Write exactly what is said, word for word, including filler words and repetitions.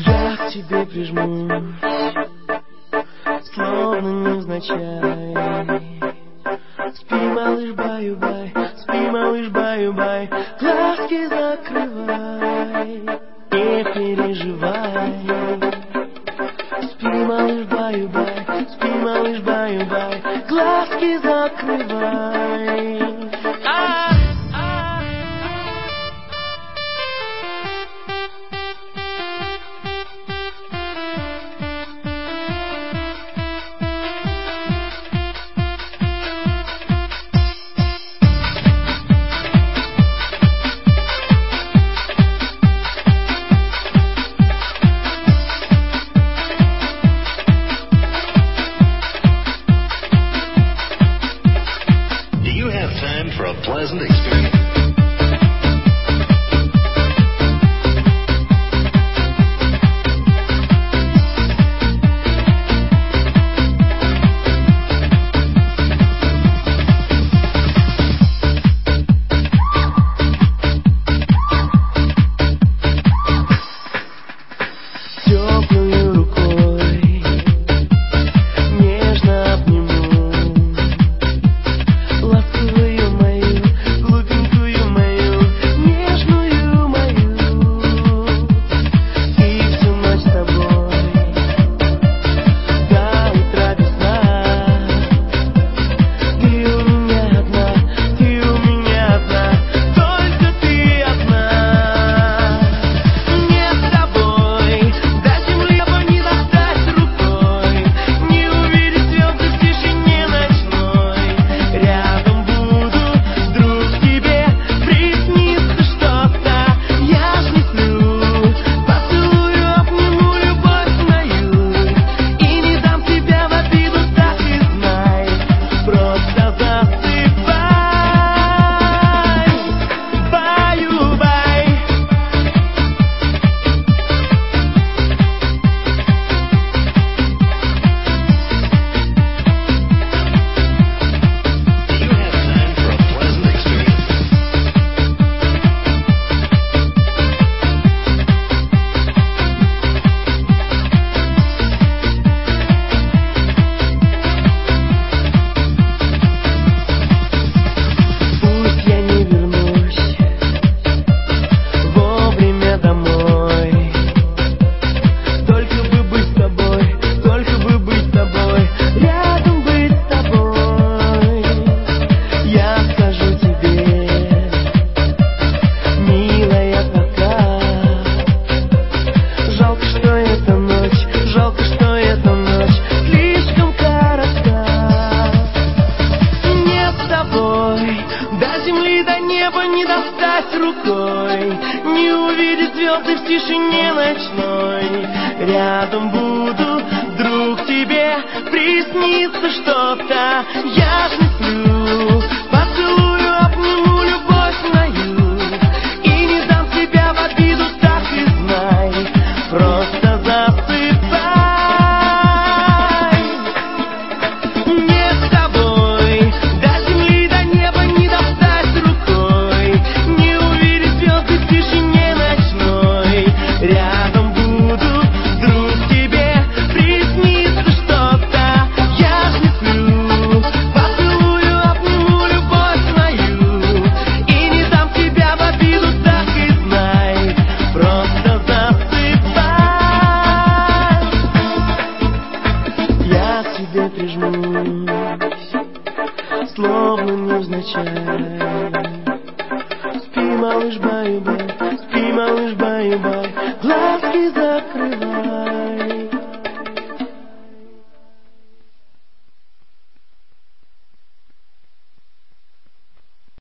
Я к тебе прижмусь, словно невзначай. Спи, малыш, баю-бай, спи, малыш, баю-бай, глазки закрывай, не переживай. Спи, малыш, баю-бай, спи, малыш, баю-бай, глазки закрывай. For a pleasant experience. Теплой рукой нежно обниму ласковую мою, глупенькую мою, нежную мою. И всю ночь с тобой до утра без сна. Ты у меня одна, ты у меня одна, только ты одна. Нет с тобой до земли небо не достать рукой, не увидеть звезды в тишине ночной. Рядом буду, вдруг тебе приснится что-то. Я ж не сплю, поцелую, обниму, любовь мою, и не дам тебя в обиду, так и знай. Просто засыпай, баю-бай. Do you have time for a pleasant experience? Пусть я не вернусь вовремя домой, только бы быть с тобой, только бы быть с тобой, рядом быть с тобой. Я скажу тебе, милая, пока. Жалко, что эта ночь, жалко, что эта ночь слишком коротка. Нет с тобой до земли, до неба не достать рукой, не увидеть звезды в тишине ночной. Рядом буду, вдруг тебе приснится что-то. Я ж не сплю, поцелую, обниму, любовь мою, и не дам тебя в обиду, так и знай. Просто засыпай. Нет с тобой до земли, до неба не достать рукой, не увидеть звезды в тишине ночной. Рядом буду, вдруг тебе приснится что-то. Я ж не сплю, поцелую, обниму, любовь мою, и не дам тебя в обиду, так и знай. Просто засыпай. Я к тебе прижмусь, словно невзначай. Спи, малыш, баю-бай, спи, малыш, баю-бай, глазки закрывай.